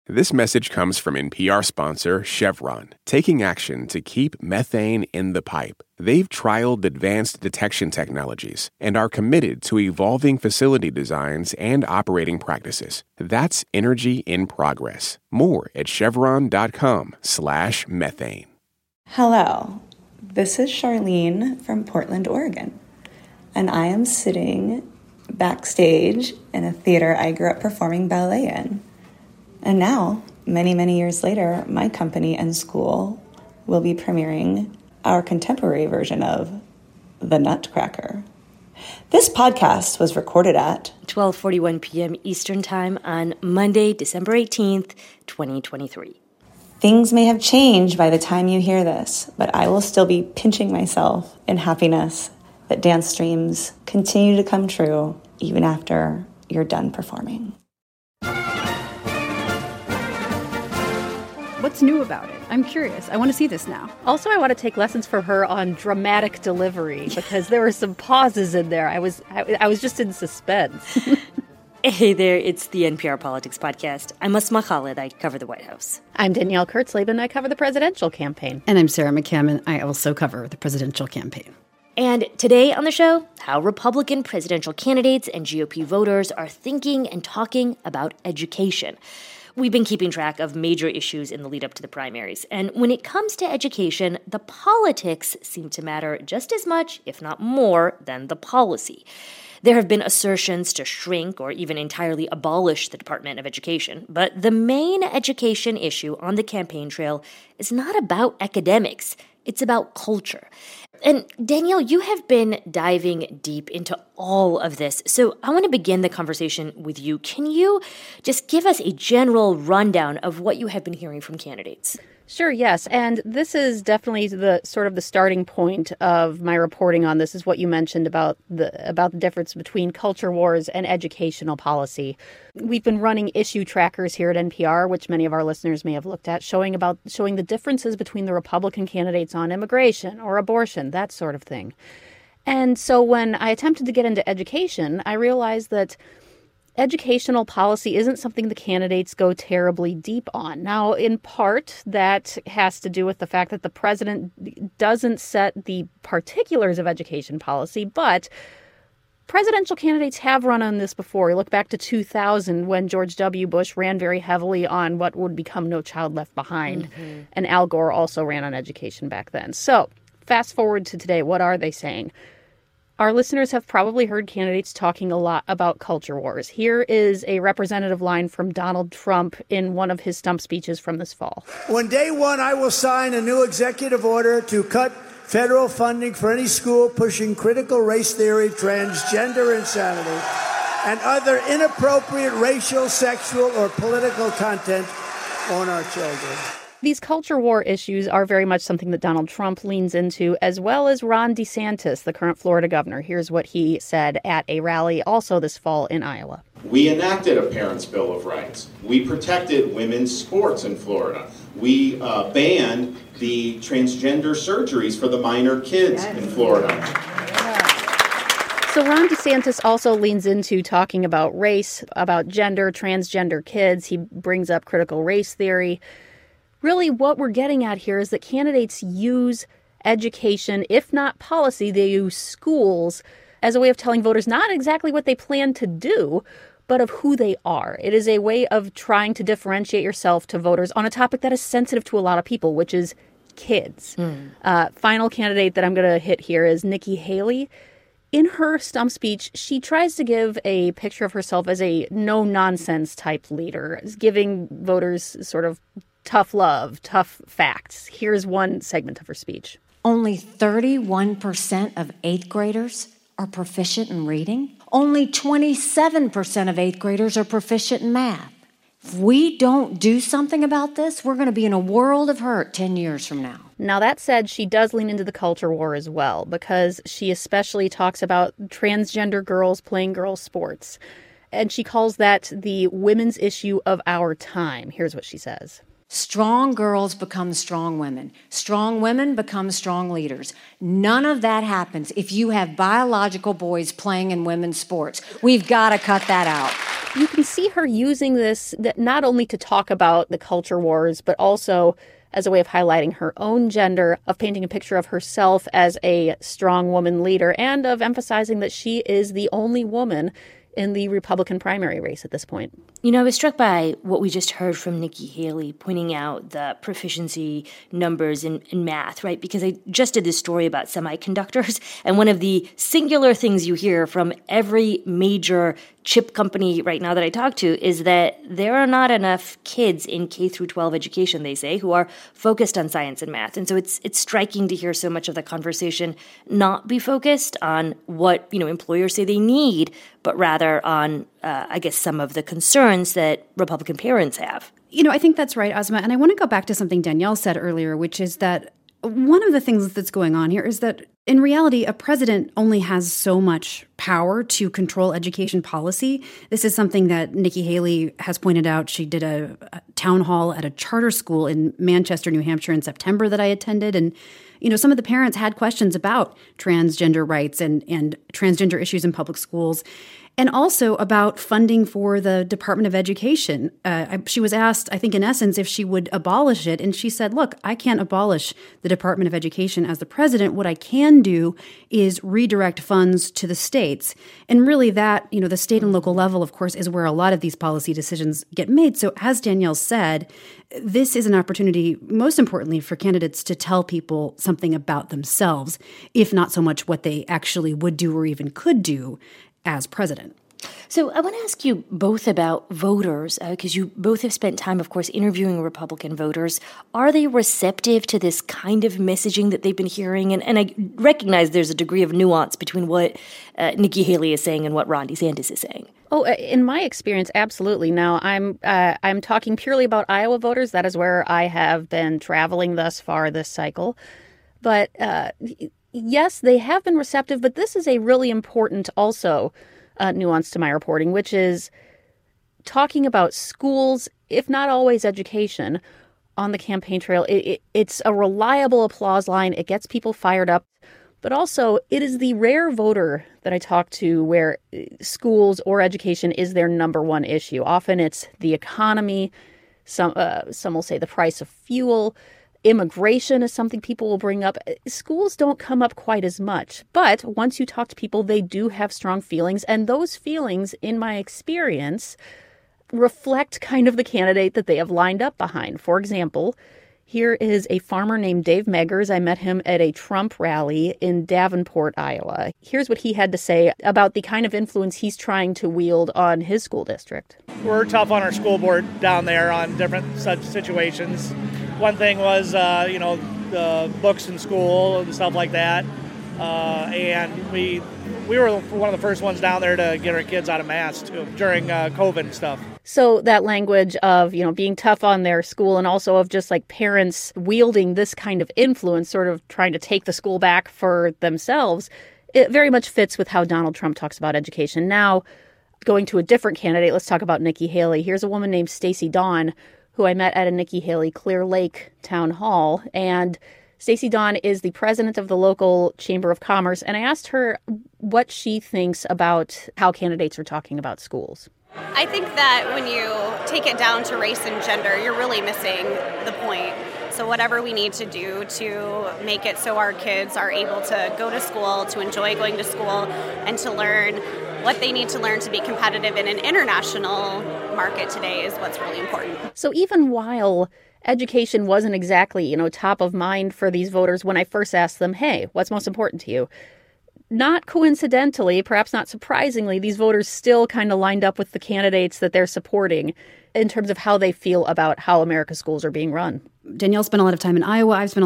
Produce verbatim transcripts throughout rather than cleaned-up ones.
This message comes from N P R sponsor Chevron, taking action to keep methane in the pipe. They've trialed advanced detection technologies and are committed to evolving facility designs and operating practices. That's energy in progress. More at chevron.com slash methane. Hello, this is Charlene from Portland, Oregon, and I am sitting backstage in a theater I grew up performing ballet in. And now, many, many years later, my company and school will be premiering our contemporary version of The Nutcracker. This podcast was recorded at twelve forty-one p.m. Eastern Time on Monday, December eighteenth, twenty twenty-three. Things may have changed by the time you hear this, but I will still be pinching myself in happiness that dance dreams continue to come true even after you're done performing. What's new about it? I'm curious. I want to see this now. Also, I want to take lessons from her on dramatic delivery because there were some pauses in there. I was I, I was just in suspense. Hey there, it's the N P R Politics Podcast. I'm Asma Khalid. I cover the White House. I'm Danielle Kurtzleben. I cover the presidential campaign. And I'm Sarah McCammon. I also cover the presidential campaign. And today on the show, how Republican presidential candidates and G O P voters are thinking and talking about education. We've been keeping track of major issues in the lead up to the primaries. And when it comes to education, the politics seem to matter just as much, if not more, than the policy. There have been assertions to shrink or even entirely abolish the Department of Education. But the main education issue on the campaign trail is not about academics. It's about culture. And Danielle, you have been diving deep into all of this. So I want to begin the conversation with you. Can you just give us a general rundown of what you have been hearing from candidates? Sure, yes. And this is definitely the sort of the starting point of my reporting on this is what you mentioned about the about the difference between culture wars and educational policy. We've been running issue trackers here at N P R, which many of our listeners may have looked at, showing about showing the differences between the Republican candidates on immigration or abortion, that sort of thing. And so when I attempted to get into education, I realized that educational policy isn't something the candidates go terribly deep on. Now, in part, that has to do with the fact that the president doesn't set the particulars of education policy, but presidential candidates have run on this before. You look back to two thousand when George W. Bush ran very heavily on what would become No Child Left Behind, mm-hmm. and Al Gore also ran on education back then. So, fast forward to today, what are they saying? Our listeners have probably heard candidates talking a lot about culture wars. Here is a representative line from Donald Trump in one of his stump speeches from this fall. On day one, I will sign a new executive order to cut federal funding for any school pushing critical race theory, transgender insanity, and other inappropriate racial, sexual, or political content on our children. These culture war issues are very much something that Donald Trump leans into, as well as Ron DeSantis, the current Florida governor. Here's what he said at a rally also this fall in Iowa. We enacted a Parents' Bill of Rights. We protected women's sports in Florida. We uh, banned the transgender surgeries for the minor kids yes. in Florida. So Ron DeSantis also leans into talking about race, about gender, transgender kids. He brings up critical race theory. Really, what we're getting at here is that candidates use education, if not policy, they use schools as a way of telling voters not exactly what they plan to do, but of who they are. It is a way of trying to differentiate yourself to voters on a topic that is sensitive to a lot of people, which is kids. Mm. Uh, final candidate that I'm going to hit here is Nikki Haley. In her stump speech, she tries to give a picture of herself as a no-nonsense type leader, giving voters sort of tough love, tough facts. Here's one segment of her speech. Only thirty-one percent of eighth graders are proficient in reading. Only twenty-seven percent of eighth graders are proficient in math. If we don't do something about this, we're going to be in a world of hurt ten years from now. Now, that said, she does lean into the culture war as well, because she especially talks about transgender girls playing girls' sports. And she calls that the women's issue of our time. Here's what she says. Strong girls become strong women. Strong women become strong leaders. None of that happens if you have biological boys playing in women's sports. We've got to cut that out. You can see her using this not only to talk about the culture wars, but also as a way of highlighting her own gender, of painting a picture of herself as a strong woman leader, and of emphasizing that she is the only woman in the Republican primary race at this point. You know, I was struck by what we just heard from Nikki Haley, pointing out the proficiency numbers in, in math, right? Because I just did this story about semiconductors, and one of the singular things you hear from every major chip company right now that I talk to is that there are not enough kids in K through twelve education, they say, who are focused on science and math. And so it's it's striking to hear so much of the conversation not be focused on what, you know, employers say they need, but rather on, uh, I guess, some of the concerns that Republican parents have. You know, I think that's right, Asma. And I want to go back to something Danielle said earlier, which is that one of the things that's going on here is that in reality, a president only has so much power to control education policy. This is something that Nikki Haley has pointed out. She did a, a town hall at a charter school in Manchester, New Hampshire in September that I attended. And, you know, some of the parents had questions about transgender rights and, and transgender issues in public schools. And also about funding for the Department of Education. Uh, she was asked, I think in essence, if she would abolish it. And she said, look, I can't abolish the Department of Education as the president. What I can do is redirect funds to the states. And really that, you know, the state and local level, of course, is where a lot of these policy decisions get made. So as Danielle said, this is an opportunity, most importantly, for candidates to tell people something about themselves, if not so much what they actually would do or even could do as president. So I want to ask you both about voters, because uh, you both have spent time, of course, interviewing Republican voters. Are they receptive to this kind of messaging that they've been hearing? And, and I recognize there's a degree of nuance between what uh, Nikki Haley is saying and what Ron DeSantis is saying. Oh, in my experience, absolutely. Now, I'm uh, I'm talking purely about Iowa voters. That is where I have been traveling thus far this cycle. But uh yes, they have been receptive, but this is a really important also uh, nuance to my reporting, which is talking about schools, if not always education, on the campaign trail. It, it, it's a reliable applause line. It gets people fired up. But also, it is the rare voter that I talk to where schools or education is their number one issue. Often it's the economy. Some, uh, some will say the price of fuel. Immigration is something people will bring up. Schools don't come up quite as much. But once you talk to people, they do have strong feelings. And those feelings, in my experience, reflect kind of the candidate that they have lined up behind. For example, here is a farmer named Dave Meggers. I met him at a Trump rally in Davenport, Iowa. Here's what he had to say about the kind of influence he's trying to wield on his school district. We're tough on our school board down there on different such situations. One thing was, uh, you know, the books in school and stuff like that. Uh, and we we were one of the first ones down there to get our kids out of masks too, during uh, COVID and stuff. So that language of, you know, being tough on their school and also of just like parents wielding this kind of influence, sort of trying to take the school back for themselves, it very much fits with how Donald Trump talks about education. Now, going to a different candidate, let's talk about Nikki Haley. Here's a woman named Stacey Dawn, who I met at a Nikki Haley Clear Lake town hall. And Stacey Dawn is the president of the local Chamber of Commerce. And I asked her what she thinks about how candidates are talking about schools. I think that when you take it down to race and gender, you're really missing the point. So whatever we need to do to make it so our kids are able to go to school, to enjoy going to school, and to learn what they need to learn to be competitive in an international market today is what's really important. So even while education wasn't exactly, you know, top of mind for these voters when I first asked them, hey, what's most important to you? Not coincidentally, perhaps not surprisingly, these voters still kind of lined up with the candidates that they're supporting in terms of how they feel about how America's schools are being run. Danielle spent a lot of time in Iowa. I've spent a lot of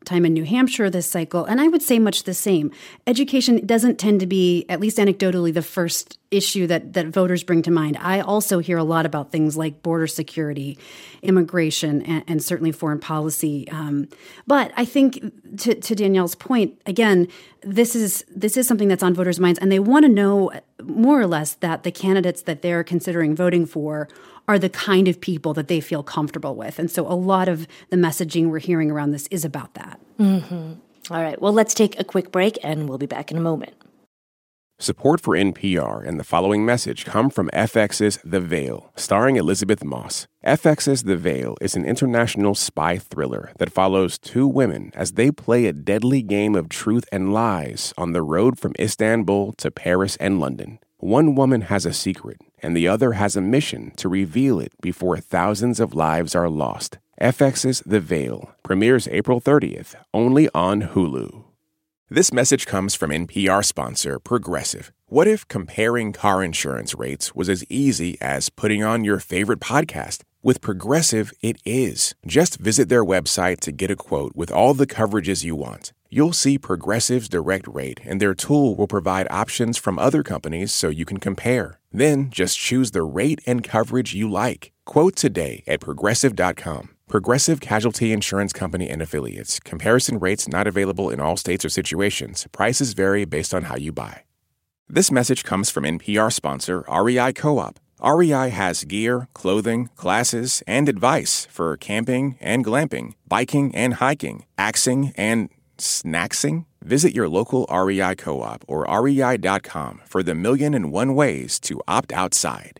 time in New Hampshire this cycle, and I would say much the same. Education doesn't tend to be, at least anecdotally, the first issue that, that voters bring to mind. I also hear a lot about things like border security, immigration, and, and certainly foreign policy. Um, but I think, to, to Danielle's point, again, this is this is something that's on voters' minds, and they want to know more or less that the candidates that they're considering voting for are the kind of people that they feel comfortable with. And so a lot of the messaging we're hearing around this is about that. Mm-hmm. All right. Well, let's take a quick break, and we'll be back in a moment. Support for N P R and the following message come from F X's The Veil, starring Elizabeth Moss. F X's The Veil is an international spy thriller that follows two women as they play a deadly game of truth and lies on the road from Istanbul to Paris and London. One woman has a secret, and the other has a mission to reveal it before thousands of lives are lost. F X's The Veil premieres April thirtieth, only on Hulu. This message comes from N P R sponsor Progressive. What if comparing car insurance rates was as easy as putting on your favorite podcast? With Progressive, it is. Just visit their website to get a quote with all the coverages you want. You'll see Progressive's direct rate, and their tool will provide options from other companies so you can compare. Then just choose the rate and coverage you like. Quote today at Progressive dot com. Progressive Casualty Insurance Company and Affiliates. Comparison rates not available in all states or situations. Prices vary based on how you buy. This message comes from N P R sponsor R E I Co-op. R E I has gear, clothing, classes, and advice for camping and glamping, biking and hiking, axing and snacksing. Visit your local R E I Co-op or R E I dot com for the million and one ways to opt outside.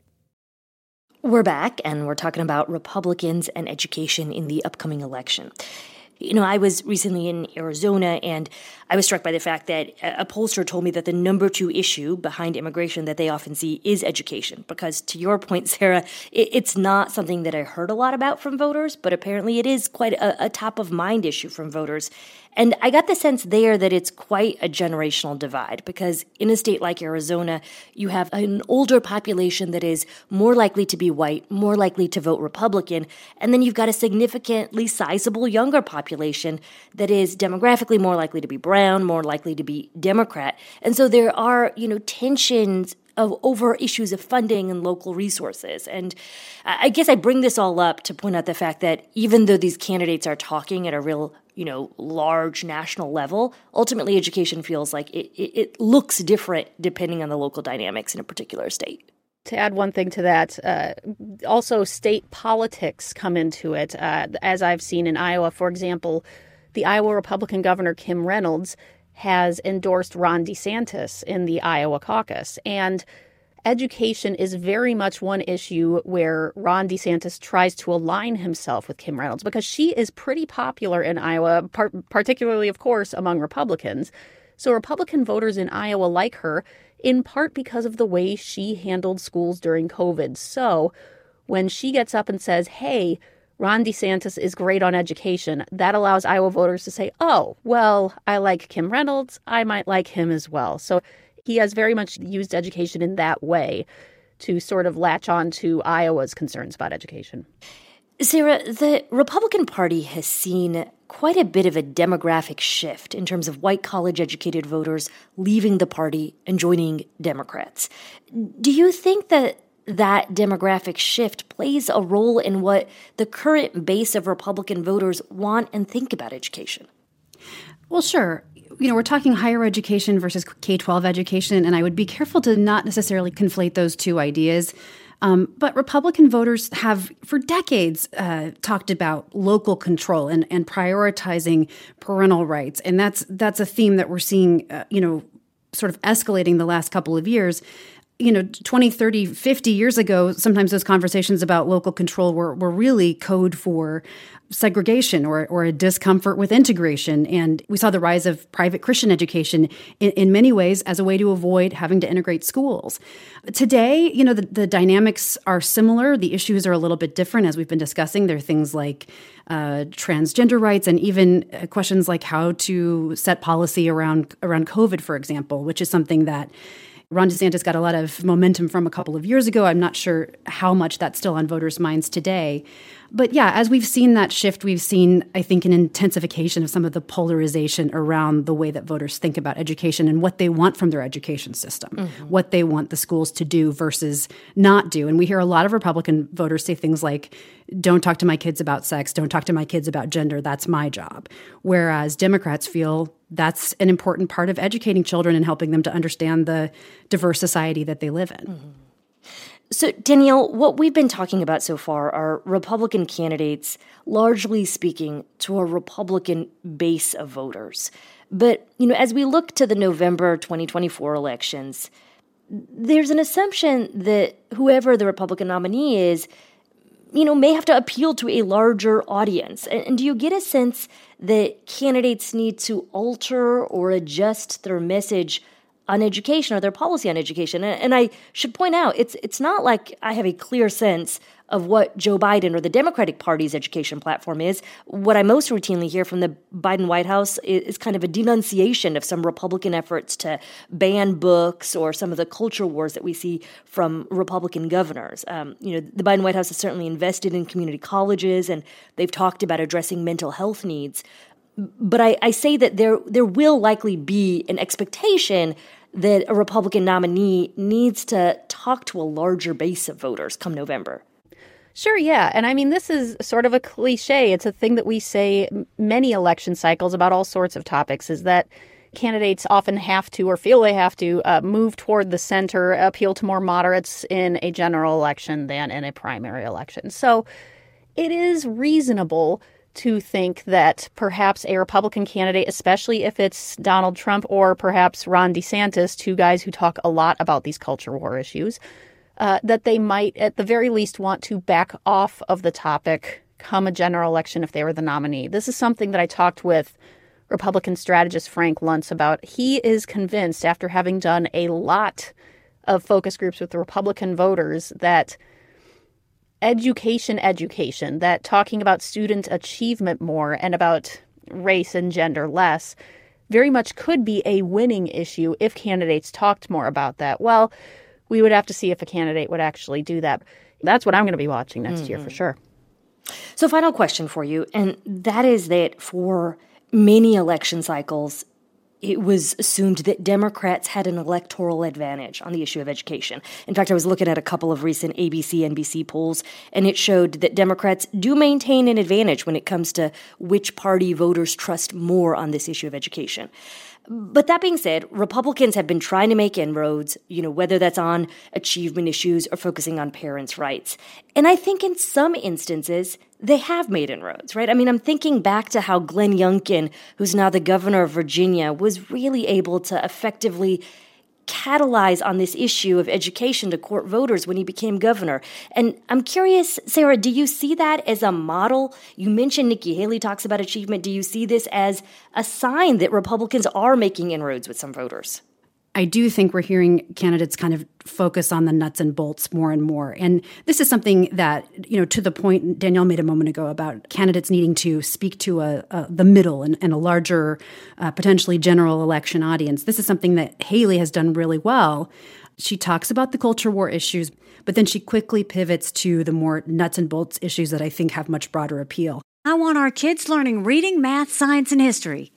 We're back, and we're talking about Republicans and education in the upcoming election. You know, I was recently in Arizona, and I was struck by the fact that a pollster told me that the number two issue behind immigration that they often see is education. Because to your point, Sarah, it's not something that I heard a lot about from voters, but apparently it is quite a, a top-of-mind issue from voters. And I got the sense there that it's quite a generational divide, because in a state like Arizona, you have an older population that is more likely to be white, more likely to vote Republican, and then you've got a significantly sizable younger population that is demographically more likely to be brown, more likely to be Democrat. And so there are, you know, tensions of over issues of funding and local resources. And I guess I bring this all up to point out the fact that even though these candidates are talking at a real, you know, large national level, ultimately education feels like it, it, it looks different depending on the local dynamics in a particular state. To add one thing to that, uh, also state politics come into it. Uh, as I've seen in Iowa, for example, the Iowa Republican Governor Kim Reynolds has endorsed Ron DeSantis in the Iowa caucus. And education is very much one issue where Ron DeSantis tries to align himself with Kim Reynolds, because she is pretty popular in Iowa, par- particularly, of course, among Republicans. So Republican voters in Iowa like her, in part because of the way she handled schools during COVID. So when she gets up and says, hey, Ron DeSantis is great on education, that allows Iowa voters to say, oh, well, I like Kim Reynolds, I might like him as well. So he has very much used education in that way to sort of latch on to Iowa's concerns about education. Sarah, the Republican Party has seen quite a bit of a demographic shift in terms of white college-educated voters leaving the party and joining Democrats. Do you think that that demographic shift plays a role in what the current base of Republican voters want and think about education? Well, sure. You know, we're talking higher education versus K twelve education, and I would be careful to not necessarily conflate those two ideas. Um, but Republican voters have, for decades, uh, talked about local control and, and prioritizing parental rights. And that's that's a theme that we're seeing, uh, you know, sort of escalating the last couple of years. You know, twenty, thirty, fifty years ago, sometimes those conversations about local control were, were really code for segregation or, or a discomfort with integration. And we saw the rise of private Christian education in, in many ways as a way to avoid having to integrate schools. Today, you know, the, the dynamics are similar. The issues are a little bit different, as we've been discussing. There are things like uh, transgender rights and even uh, questions like how to set policy around around COVID, for example, which is something that Ron DeSantis got a lot of momentum from a couple of years ago. I'm not sure how much that's still on voters' minds today. But yeah, as we've seen that shift, we've seen, I think, an intensification of some of the polarization around the way that voters think about education and what they want from their education system, mm-hmm. what they want the schools to do versus not do. And we hear a lot of Republican voters say things like, don't talk to my kids about sex, don't talk to my kids about gender, that's my job. Whereas Democrats feel that's an important part of educating children and helping them to understand the diverse society that they live in. Mm-hmm. So, Danielle, what we've been talking about so far are Republican candidates largely speaking to a Republican base of voters. But, you know, as we look to the November twenty twenty-four elections, there's an assumption that whoever the Republican nominee is, you know, may have to appeal to a larger audience. And, and do you get a sense that candidates need to alter or adjust their message on education or their policy on education? And, and I should point out, it's it's not like I have a clear sense of what Joe Biden or the Democratic Party's education platform is. What I most routinely hear from the Biden White House is, is kind of a denunciation of some Republican efforts to ban books or some of the culture wars that we see from Republican governors. Um, you know, the Biden White House has certainly invested in community colleges, and they've talked about addressing mental health needs. But I, I say that there there will likely be an expectation that a Republican nominee needs to talk to a larger base of voters come November. Sure, yeah. And I mean, this is sort of a cliche. It's a thing that we say many election cycles about all sorts of topics, is that candidates often have to or feel they have to uh, move toward the center, appeal to more moderates in a general election than in a primary election. So it is reasonable to think that perhaps a Republican candidate, especially if it's Donald Trump or perhaps Ron DeSantis, two guys who talk a lot about these culture war issues, uh, that they might at the very least want to back off of the topic come a general election if they were the nominee. This is something that I talked with Republican strategist Frank Luntz about. He is convinced, after having done a lot of focus groups with the Republican voters, that education, education, that talking about student achievement more and about race and gender less very much could be a winning issue if candidates talked more about that. Well, we would have to see if a candidate would actually do that. That's what I'm going to be watching next mm-hmm. year for sure. So final question for you, and that is that for many election cycles, it was assumed that Democrats had an electoral advantage on the issue of education. In fact, I was looking at a couple of recent A B C, N B C polls, and it showed that Democrats do maintain an advantage when it comes to which party voters trust more on this issue of education. But that being said, Republicans have been trying to make inroads, you know, whether that's on achievement issues or focusing on parents' rights. And I think in some instances, they have made inroads, right? I mean, I'm thinking back to how Glenn Youngkin, who's now the governor of Virginia, was really able to effectively catalyze on this issue of education to court voters when he became governor. And I'm curious, Sarah, do you see that as a model? You mentioned Nikki Haley talks about achievement. Do you see this as a sign that Republicans are making inroads with some voters? I do think we're hearing candidates kind of focus on the nuts and bolts more and more. And this is something that, you know, to the point Danielle made a moment ago about candidates needing to speak to a, a the middle and, and a larger, uh, potentially general election audience. This is something that Haley has done really well. She talks about the culture war issues, but then she quickly pivots to the more nuts and bolts issues that I think have much broader appeal. I want our kids learning reading, math, science, and history.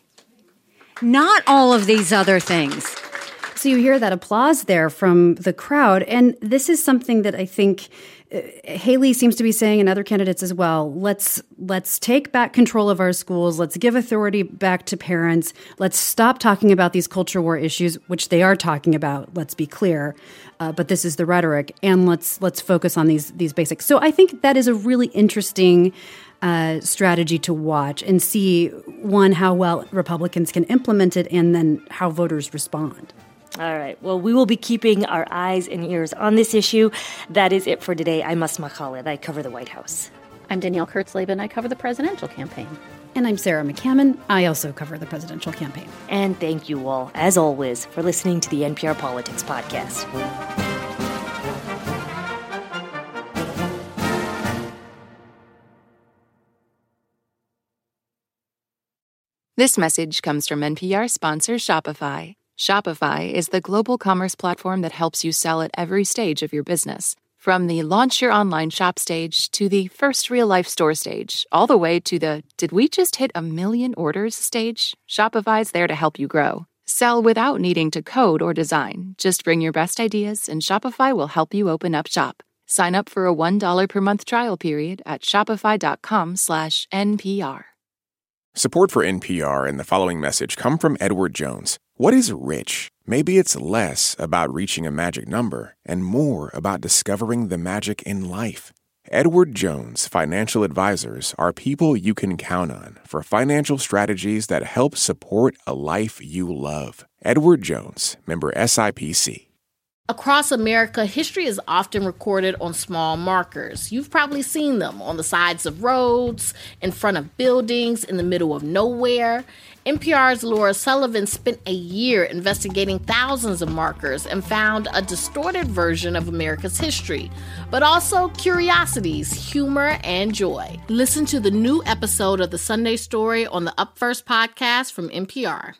Not all of these other things. So you hear that applause there from the crowd. And this is something that I think uh, Haley seems to be saying, and other candidates as well. Let's let's take back control of our schools. Let's give authority back to parents. Let's stop talking about these culture war issues, which they are talking about. Let's be clear. Uh, but this is the rhetoric. And let's let's focus on these these basics. So I think that is a really interesting uh, strategy to watch and see, one, how well Republicans can implement it, and then how voters respond. All right. Well, we will be keeping our eyes and ears on this issue. That is it for today. I'm Asma Khalid. I cover the White House. I'm Danielle Kurtzleben. I cover the presidential campaign. And I'm Sarah McCammon. I also cover the presidential campaign. And thank you all, as always, for listening to the N P R Politics Podcast. This message comes from N P R sponsor Shopify. Shopify is the global commerce platform that helps you sell at every stage of your business. From the launch your online shop stage to the first real life store stage, all the way to the did we just hit a million orders stage, Shopify's there to help you grow. Sell without needing to code or design. Just bring your best ideas and Shopify will help you open up shop. Sign up for a one dollar per month trial period at shopify.com slash NPR. Support for N P R and the following message come from Edward Jones. What is rich? Maybe it's less about reaching a magic number and more about discovering the magic in life. Edward Jones Financial Advisors are people you can count on for financial strategies that help support a life you love. Edward Jones, member S I P C. Across America, history is often recorded on small markers. You've probably seen them on the sides of roads, in front of buildings, in the middle of nowhere. N P R's Laura Sullivan spent a year investigating thousands of markers and found a distorted version of America's history, but also curiosities, humor, and joy. Listen to the new episode of The Sunday Story on the Up First podcast from N P R.